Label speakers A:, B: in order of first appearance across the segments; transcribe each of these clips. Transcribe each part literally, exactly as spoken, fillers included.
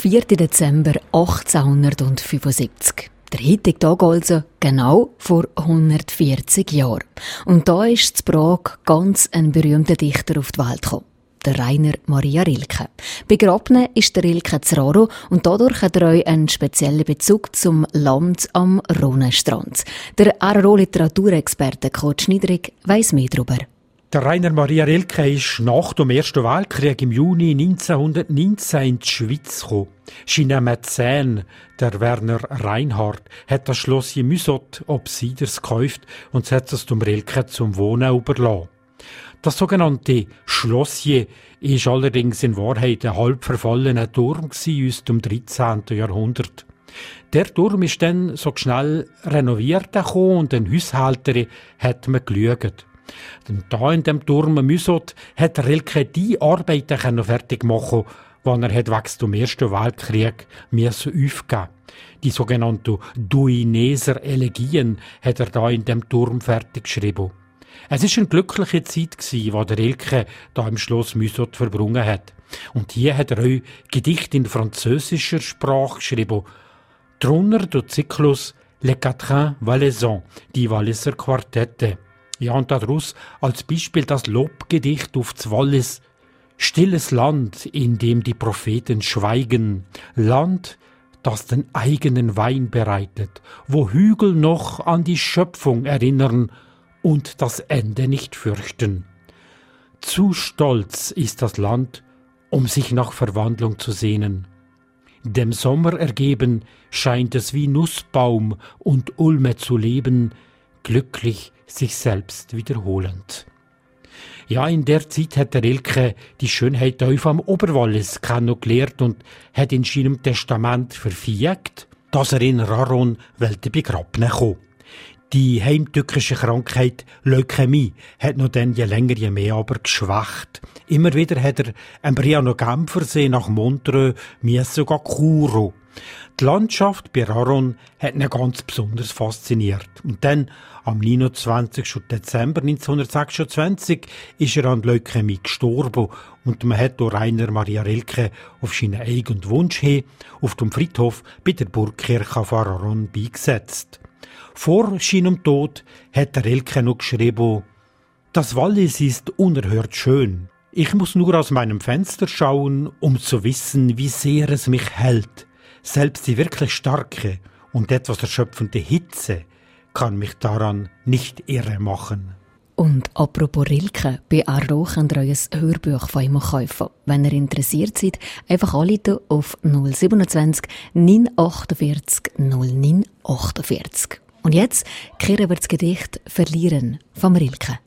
A: vierten Dezember achtzehnhundertfünfundsiebzig. Der heutige Tag also genau vor hundertvierzig Jahren. Und da ist in Prag ganz ein berühmter Dichter auf die Welt gekommen. Der Rainer Maria Rilke. Begraben ist der Rilke zu Raro und dadurch hat er euch einen speziellen Bezug zum Land am Rhonstrand. Der R R O-Literaturexperte Kurt Schnidrig weiss mehr darüber.
B: Der Rainer Maria Rilke ist nach dem Ersten Weltkrieg im Juni neunzehnhundertneunzehn in die Schweiz gekommen. Sein Mäzen, der Werner Reinhardt, hat das Schloss Müsot ob Siders gekauft und hat es dem Rilke zum Wohnen überlassen. Das sogenannte Schlossje ist allerdings in Wahrheit ein halb verfallener Turm aus dem dreizehnten Jahrhundert. Der Turm ist dann so schnell renoviert und den Haushalter hat man geschaut. Und da in dem Turm Müsot hat Rilke die Arbeiten fertig machen, die er wegen dem Ersten Weltkrieg aufgeben musste. Die sogenannten Duineser Elegien hat er da in dem Turm fertig geschrieben. Es war eine glückliche Zeit, die der Rilke da im Schloss Müsot verbrungen hat. Und hier hat er auch Gedichte in französischer Sprache geschrieben. Drunter der Zyklus Les Quatrains Valaisans, die Walliser Quartette. Ja, und daraus als Beispiel das Lobgedicht auf das Wallis. Stilles Land, in dem die Propheten schweigen. Land, das den eigenen Wein bereitet, wo Hügel noch an die Schöpfung erinnern und das Ende nicht fürchten. Zu stolz ist das Land, um sich nach Verwandlung zu sehnen. Dem Sommer ergeben scheint es wie Nussbaum und Ulme zu leben, glücklich sich selbst wiederholend. Ja, in der Zeit hat der Rilke die Schönheit auf am Oberwallis kennengelernt und hat in seinem Testament verfügt, dass er in Raron begraben kommen. Die heimtückische Krankheit Leukämie hat noch dann je länger je mehr aber geschwächt. Immer wieder hat er Embriano Genfersee nach Montreux sogar Kuro. Die Landschaft bei Raron hat ihn ganz besonders fasziniert. Und dann, am neunundzwanzigsten Dezember neunzehnhundertsechsundzwanzig, ist er an Leukämie gestorben und man hat Rainer Maria Rilke auf seinen eigenen Wunsch hin auf dem Friedhof bei der Burgkirche von Raron beigesetzt. Vor seinem Tod hat der Rilke noch geschrieben: Das Wallis ist unerhört schön. Ich muss nur aus meinem Fenster schauen, um zu wissen, wie sehr es mich hält. Selbst die wirklich starke und etwas erschöpfende Hitze kann mich daran nicht irre machen.
A: Und apropos Rilke, bei R R O könnt ihr euch ein Hörbuch von ihm kaufen. Wenn ihr interessiert seid, einfach anrufen auf null siebenundzwanzig neunhundertachtundvierzig null neun achtundvierzig. Und jetzt kehren wir das Gedicht «Verlieren» vom Rilke.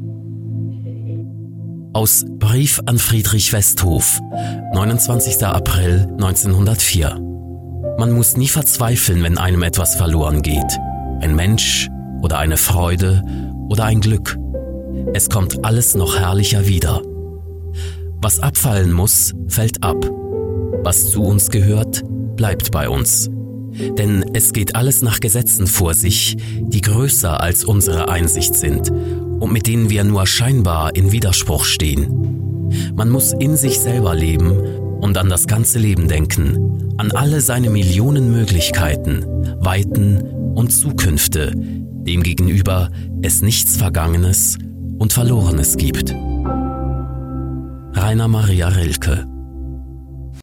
C: Aus Brief an Friedrich Westhof, neunundzwanzigster April neunzehnhundertvier. Man muss nie verzweifeln, wenn einem etwas verloren geht. Ein Mensch oder eine Freude oder ein Glück. Es kommt alles noch herrlicher wieder. Was abfallen muss, fällt ab. Was zu uns gehört, bleibt bei uns. Denn es geht alles nach Gesetzen vor sich, die größer als unsere Einsicht sind und mit denen wir nur scheinbar in Widerspruch stehen. Man muss in sich selber leben und an das ganze Leben denken, an alle seine Millionen Möglichkeiten, Weiten und Zukünfte, demgegenüber es nichts Vergangenes und Verlorenes gibt. Rainer Maria Rilke.